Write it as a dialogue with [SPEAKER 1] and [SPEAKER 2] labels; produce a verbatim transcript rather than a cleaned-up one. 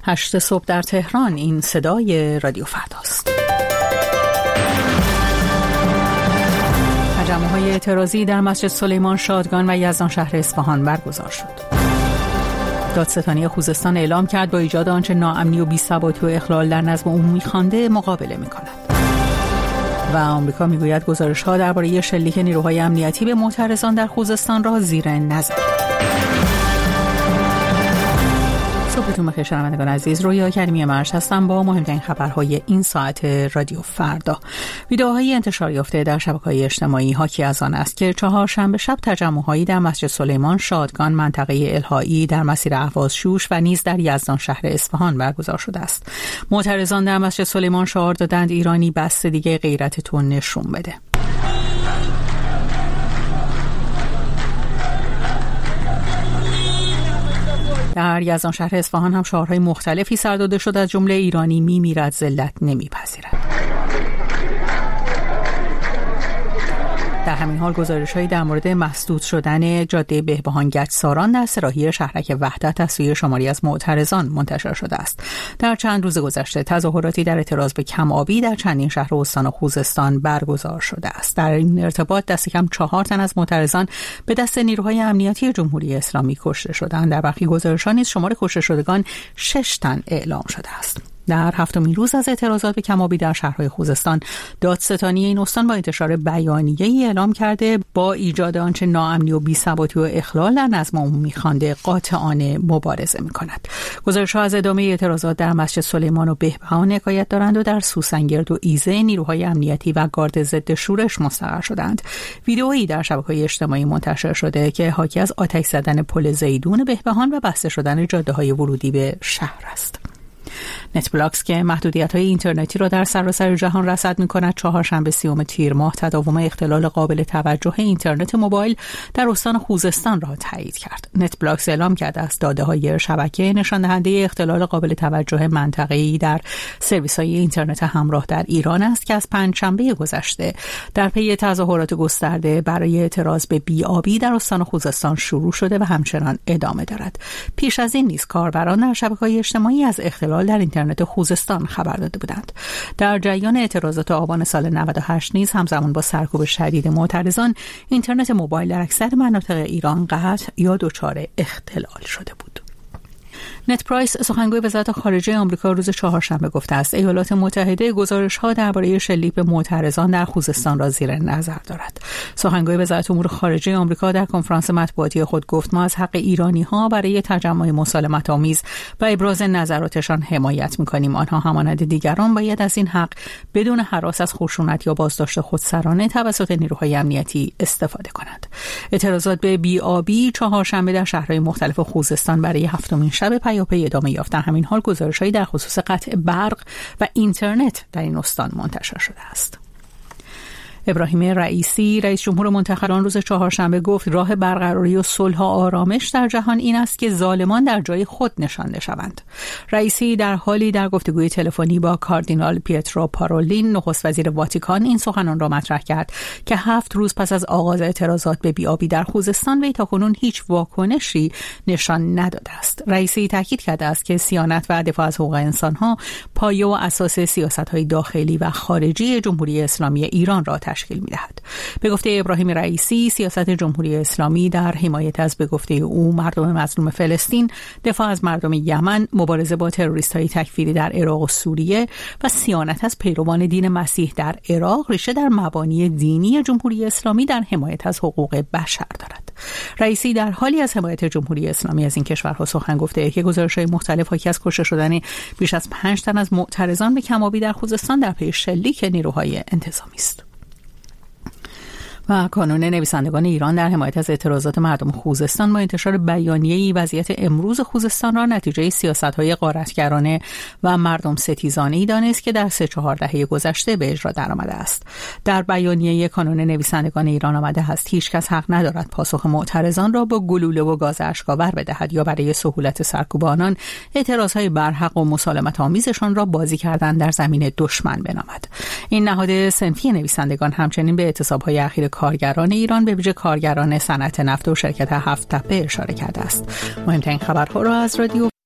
[SPEAKER 1] هشت صبح در تهران. این صدای رادیو فرداست. تجمع‌های اعتراضی در مسجد سلیمان شادگان و یزدان شهر اصفهان برگزار شد. دادستانی خوزستان اعلام کرد با ایجاد آنچه ناامنی و بی‌ثباتی و اخلال در نظم عمومی خوانده مقابله می‌کند. و آمریکا میگوید گزارش‌ها درباره شلیک نیروهای امنیتی به معترضان در خوزستان را زیر نظر. صبحتون بخیر شنوندگان عزیز، رویا کریمی مرج هستم با مهمترین خبرهای این ساعت رادیو فردا. ویدئوهای انتشار یافته در شبکه‌های اجتماعی حاکی از آن است که چهارشنبه شب تجمع‌هایی در مسجد سلیمان شادگان منطقه الهایی در مسیر اهواز شوش و نیز در یزدان شهر اصفهان برگزار شده است. معترضان در مسجد سلیمان شعار دادند ایرانی بس دیگه غیرت تو نشون بده. در یزدان شهر اصفهان هم شعارهای مختلفی سر داده شد، از جمله ایرانی میمیرد ذلت نمیپذیرد. در همین حال گزارش‌هایی در مورد مسدود شدن جاده بهبهان گچساران در سراحی شهرک وحدت از سوی شماری از معترضان منتشر شده است. در چند روز گذشته تظاهراتی در اعتراض به کم‌آبی در چندین شهر استان خوزستان برگزار شده است. در این ارتباط دست کم چهار تن از معترضان به دست نیروهای امنیتی جمهوری اسلامی کشته شدند. در برخی گزارش‌ها نیز شمار کشته شدگان شش تن اعلام شده است. در هفتمین روز از اعتراضات به کم‌آبی در شهرهای خوزستان، دادستانی این استان با انتشار بیانیه‌ای اعلام کرده با ایجاد آنچه ناامنی و بی‌ثباتی و اخلال در نظم عمومی خوانده قاطعانه مبارزه می‌کند. گزارش‌ها از ادامه اعتراضات در مسجد سلیمان و بهبهان حکایت دارند و در سوسنگرد و ایزه نیروهای امنیتی و گارد ضد شورش مستقر شدند. ویدئویی در شبکه‌های اجتماعی منتشر شده که حاکی از آتش زدن پل زیدون بهبهان و بسته شدن جاده‌های ورودی به شهر است. نتبلاکس که محدودیت‌های اینترنتی را در سراسر جهان رصد می‌کند، چهارشنبه سیوم تیر ماه تداوم اختلال قابل توجه اینترنت موبایل در استان خوزستان را تایید کرد. نتبلاکس اعلام کرده است داده‌های شبکه نشان دهنده اختلال قابل توجه منطقه‌ای در سرویس‌های اینترنت همراه در ایران است که از پنجشنبه گذشته در پی تظاهرات گسترده برای اعتراض به بی‌آبی در استان خوزستان شروع شده و همچنان ادامه دارد. پیش از این نیز کاربران در شبکه‌های اجتماعی از اختلال در اینترنت خوزستان خبر داده بودند. در جریان اعتراضات آبان سال نود و هشت نیز همزمان با سرکوب شدید معترضان، اینترنت موبایل در اکثر مناطق ایران قطع یا دچار اختلال شده بود. نت پرایس سخنگوی وزارت خارجه آمریکا روز چهارشنبه گفته است ایالات متحده گزارش‌ها درباره شلیک به معترضان در خوزستان را زیر نظر دارد. سخنگوی وزارت امور خارجه آمریکا در کنفرانس مطبوعاتی خود گفت ما از حق ایرانی‌ها برای تجمع مسالمت‌آمیز و ابراز نظراتشان حمایت می‌کنیم. آنها همانند دیگران باید از این حق بدون هراس از خشونت یا بازداشت خودسرانه توسط نیروهای امنیتی استفاده کنند. اعتراضات به بی‌آبی چهارشنبه در شهرهای مختلف خوزستان برای هفتمین شب پیاپی ادامه یافت. در همین حال گزارش‌هایی در خصوص قطع برق و اینترنت در این استان منتشر شده است. ابراهیم رئیسی رئیس جمهور منتخبان روز چهارشنبه گفت راه برقراری و صلح و آرامش در جهان این است که ظالمان در جای خود نشانده شوند. رئیسی در حالی در گفتگوی تلفنی با کاردینال پیترو پارولین نخست وزیر واتیکان این سخنان را مطرح کرد که هفت روز پس از آغاز اعتراضات به بی‌آبی در خوزستان وی تاکنون هیچ واکنشی نشان نداده است. رئیسی تاکید کرده است که صیانت و دفاع از حقوق انسان‌ها پایه و اساس سیاست‌های داخلی و خارجی جمهوری اسلامی ایران را تشکیل می‌دهد. به گفته ابراهیم رئیسی، سیاست جمهوری اسلامی در حمایت از به گفته او مردم مظلوم فلسطین، دفاع از مردم یمن، مبارزه با تروریست‌های تکفیری در عراق و سوریه و صیانت از پیروان دین مسیح در عراق ریشه در مبانی دینی جمهوری اسلامی در حمایت از حقوق بشر دارد. رئیسی در حالی از حمایت جمهوری اسلامی از این کشورها سخن گفته که گزارش‌های مختلف حاکی از کشته شدن بیش از پنج تن از معترضان به کم‌آبی در خوزستان در پی شلیک نیروهای انتظامی است. و کانون نویسندگان ایران در حمایت از اعتراضات مردم خوزستان با انتشار بیانیه‌ای وضعیت امروز خوزستان را نتیجه سیاست‌های غارتگرانه و مردم ستیزانه‌ای دانست که در سه چهار دهه گذشته به اجرا درآمده است. در بیانیه کانون نویسندگان ایران آمده است هیچ کس حق ندارد پاسخ معترضان را با گلوله و گاز اشک‌آور بدهد یا برای سهولت سرکوب آنان اعتراض‌های برحق و مسالمت‌آمیزشان را بازی کردن در زمین دشمن بنامد. این نهاد صنفی نویسندگان همچنین به اعتصاب‌های اخیر کارگران ایران به ویژه کارگران صنعت نفت و شرکت هفت تپه اشاره کرده است. مهمترین خبرها را از رادیو